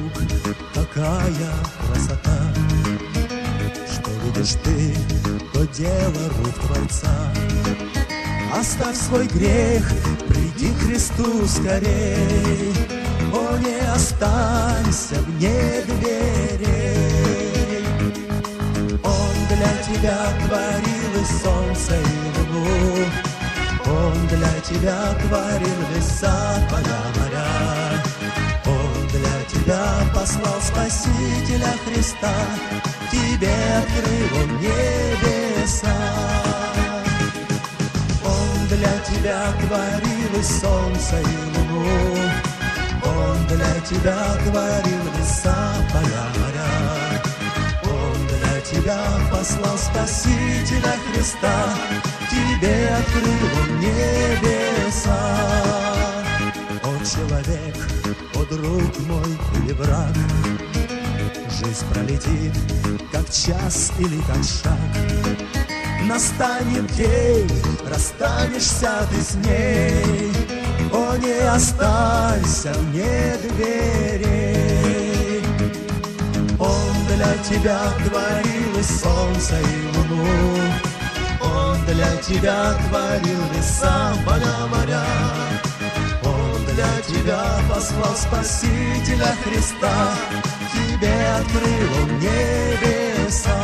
вокруг такая красота, что видишь ты, то дело рук Творца. Оставь свой грех, приди к Христу скорей. О, не останься вне дверей. Он для тебя творил и солнце, и луну. Он для тебя творил леса, поля, моря. Он для тебя послал Спасителя Христа, тебе открыл Он небеса. Для тебя творил и солнце, и луну. Он для тебя творил леса, поля, моря. Он для тебя послал Спасителя Христа, тебе открыл Он небеса. О, человек, о, друг мой или враг, жизнь пролетит, как час или как шаг. Настанет день, расстанешься ты с ней. О, не останься вне дверей. Он для тебя творил и солнце, и луну. Он для тебя творил леса, поля, моря. Он для тебя послал Спасителя Христа, тебе открыл Он небеса.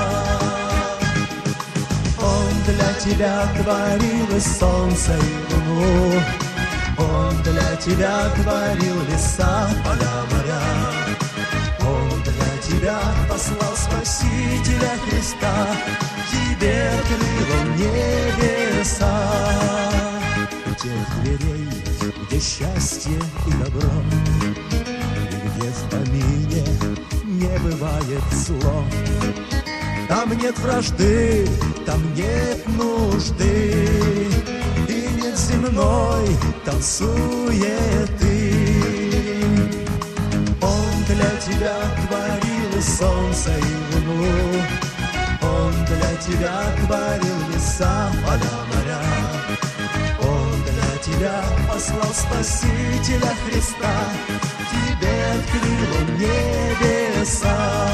Для тебя творил и солнце, и луну. Он для тебя творил леса, поля, моря. Он для тебя послал Спасителя Христа, тебе открыл Он небеса. У тех дверей, где счастье и добро, и где в помине не бывает зло. Там нет вражды, там нет нужды, и нет земной там суеты. Он для тебя творил и солнце, и луну. Он для тебя творил леса, поля, моря. Он для тебя послал Спасителя Христа, тебе открыл Он небеса.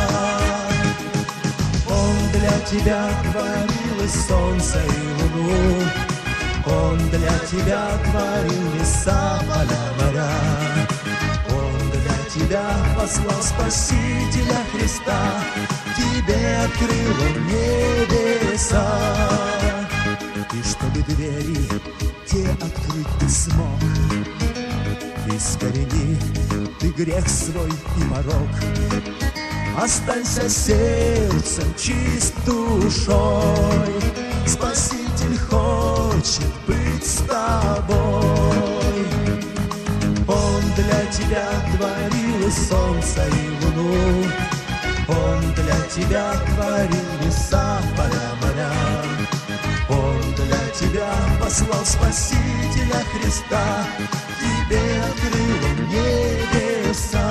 Для тебя творил и солнце, и луну. Он для тебя творил леса, поля, моря. Он для тебя послал Спасителя Христа, тебе открыл Он небеса. И чтобы двери те открыть ты смог, искорени ты грех свой и порок. Останься сердцем чист душой, Спаситель хочет быть с тобой. Он для тебя творил и солнце, и луну. Он для тебя творил леса, поля, моря. Он для тебя послал Спасителя Христа, тебе открыл Он небеса.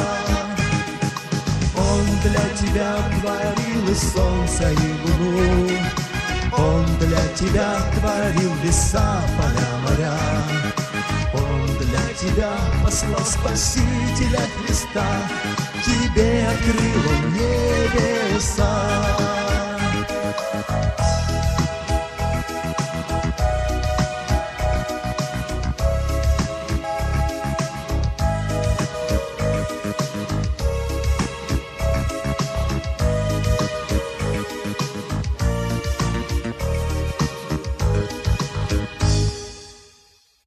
Он для тебя творил и солнце, и луну. Он для тебя творил леса, поля, моря. Он для тебя послал Спасителя Христа, тебе открыл Он небеса.